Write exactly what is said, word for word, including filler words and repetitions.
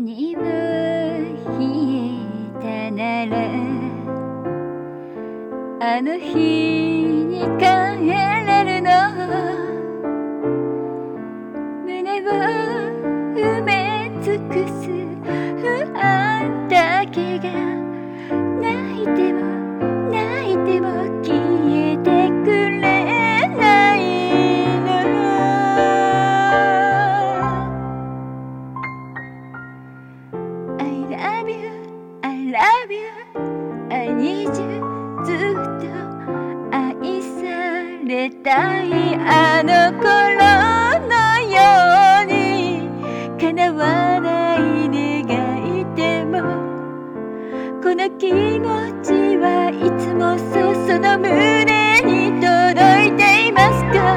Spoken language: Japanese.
何も冷えたならあの日に帰れるの胸を埋め尽くす不安だけが泣いても泣いても消えてくれないの I love you, I love you, I need you ずっと愛されたいあの頃のように叶わない願いでもこの気持ちはいつもそうその胸に届いていますか